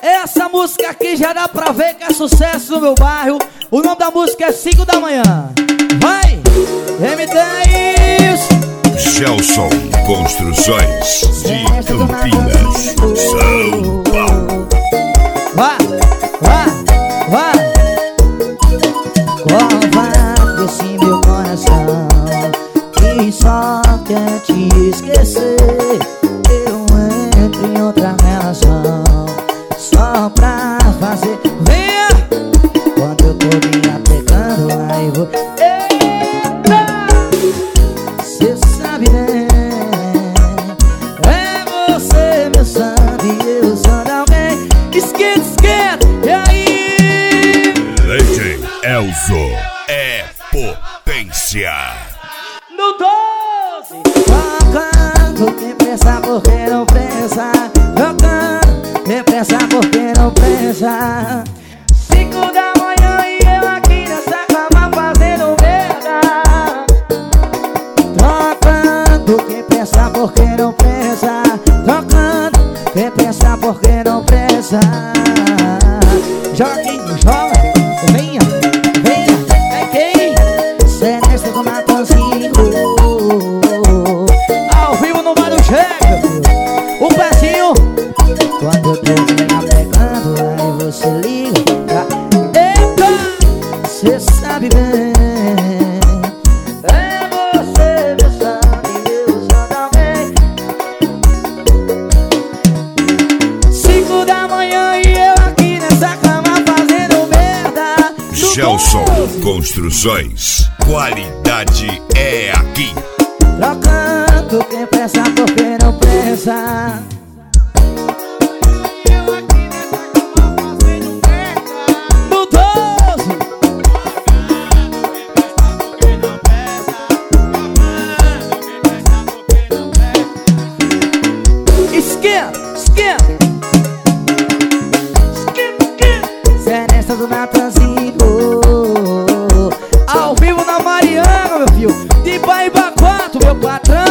Essa música aqui já dá pra ver que é sucesso no meu bairro. O nome da música é 5 da manhã. Vai! M10 Gelson Construções de Campinas, São Paulo. Vai, vai, vai. Covarde esse meu coração que só quer te esquecer. Eu entro em outra relação só pra fazer. Venha! Quando eu tô me apegando, aí vou. Eita! Cê sabe bem, é você meu sangue e eu sou de alguém. Esquenta, esquenta, e aí? Legend Elzo é potência. No 12! Tocando, quem pensa porque não pensa. Tocando, quem pensa porque não pensa. 5 da manhã e eu aqui nessa cama fazendo merda. Tocando, quem pensa porque não pensa. Tocando, quem pensa porque não pensa. Joga aqui, joga, venha, venha, é quem? Celeste do Matanzinho. Ao vivo no Bar do Cheque, o pezinho. Quando eu tô me apegando, aí você liga pra... Eita! Cê sabe bem, é você meu sangue, eu sou de alguém. 5 da manhã e eu aqui nessa cama fazendo merda. Gelson Construções, qualidade é aqui. Trocando, quem pensa porque não pensa. Eu aqui nessa cama fazendo merda. No 12! Quem não pensa porque não pensa. Esquenta, esquenta. Esquenta, esquenta. Celeste do Natanzinho. Ao vivo na Mariana, meu filho. De Baíba 4, meu patrão.